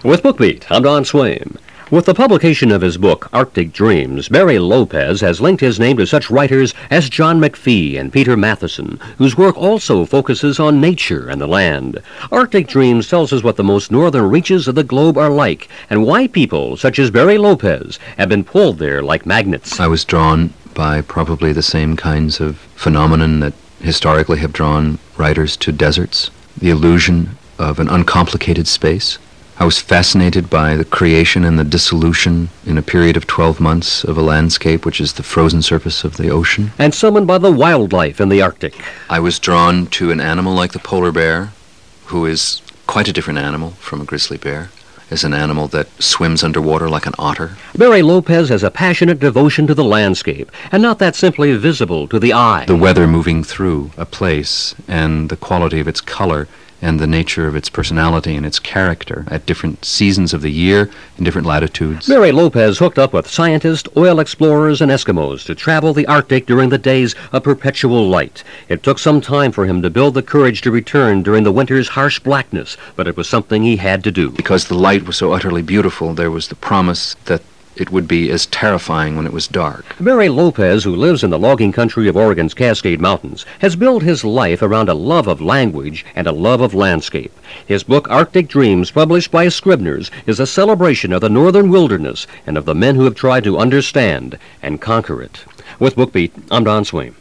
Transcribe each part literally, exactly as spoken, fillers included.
With BookBeat, I'm Don Swaim. With the publication of his book, Arctic Dreams, Barry Lopez has linked his name to such writers as John McPhee and Peter Matheson, whose work also focuses on nature and the land. Arctic Dreams tells us what the most northern reaches of the globe are like, and why people, such as Barry Lopez, have been pulled there like magnets. I was drawn by probably the same kinds of phenomenon that historically have drawn writers to deserts, the illusion of an uncomplicated space. I was fascinated by the creation and the dissolution in a period of twelve months of a landscape which is the frozen surface of the ocean. And summoned by the wildlife in the Arctic. I was drawn to an animal like the polar bear, who is quite a different animal from a grizzly bear, as an animal that swims underwater like an otter. Barry Lopez has a passionate devotion to the landscape, and not that simply visible to the eye. The weather moving through a place and the quality of its color and the nature of its personality and its character at different seasons of the year in different latitudes. Barry Lopez hooked up with scientists, oil explorers, and Eskimos to travel the Arctic during the days of perpetual light. It took some time for him to build the courage to return during the winter's harsh blackness, but it was something he had to do. Because the light was so utterly beautiful, there was the promise that it would be as terrifying when it was dark. Barry Lopez, who lives in the logging country of Oregon's Cascade Mountains, has built his life around a love of language and a love of landscape. His book, Arctic Dreams, published by Scribner's, is a celebration of the northern wilderness and of the men who have tried to understand and conquer it. With BookBeat, I'm Don Swaim.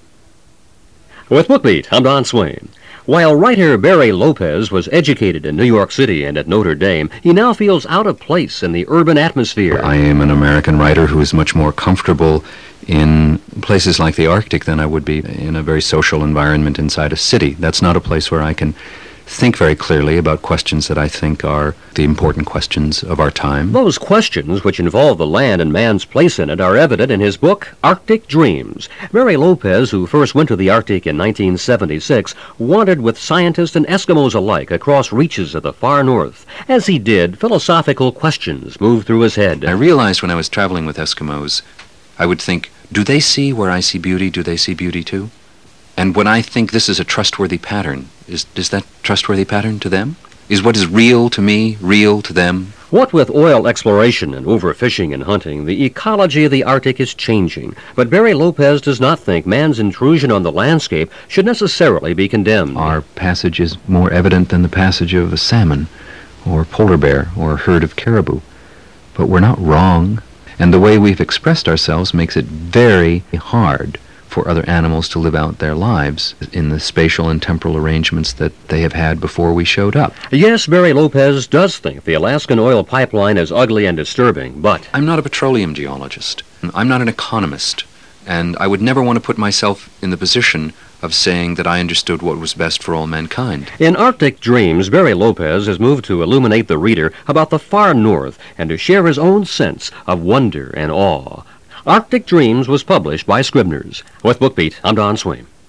With BookBeat, I'm Don Swaim. While writer Barry Lopez was educated in New York City and at Notre Dame, he now feels out of place in the urban atmosphere. I am an American writer who is much more comfortable in places like the Arctic than I would be in a very social environment inside a city. That's not a place where I can think very clearly about questions that I think are the important questions of our time. Those questions, which involve the land and man's place in it, are evident in his book, Arctic Dreams. Barry Lopez, who first went to the Arctic in nineteen seventy-six, wandered with scientists and Eskimos alike across reaches of the far north. As he did, philosophical questions moved through his head. I realized when I was traveling with Eskimos, I would think, do they see where I see beauty? Do they see beauty too? And when I think this is a trustworthy pattern, is, is that trustworthy pattern to them? Is what is real to me real to them? What with oil exploration and overfishing and hunting, the ecology of the Arctic is changing. But Barry Lopez does not think man's intrusion on the landscape should necessarily be condemned. Our passage is more evident than the passage of a salmon or polar bear or a herd of caribou. But we're not wrong. And the way we've expressed ourselves makes it very hard for other animals to live out their lives in the spatial and temporal arrangements that they have had before we showed up. Yes, Barry Lopez does think the Alaskan oil pipeline is ugly and disturbing, but I'm not a petroleum geologist. I'm not an economist, and I would never want to put myself in the position of saying that I understood what was best for all mankind. In Arctic Dreams, Barry Lopez has moved to illuminate the reader about the far north and to share his own sense of wonder and awe. Arctic Dreams was published by Scribner's. With BookBeat, I'm Don Swaim.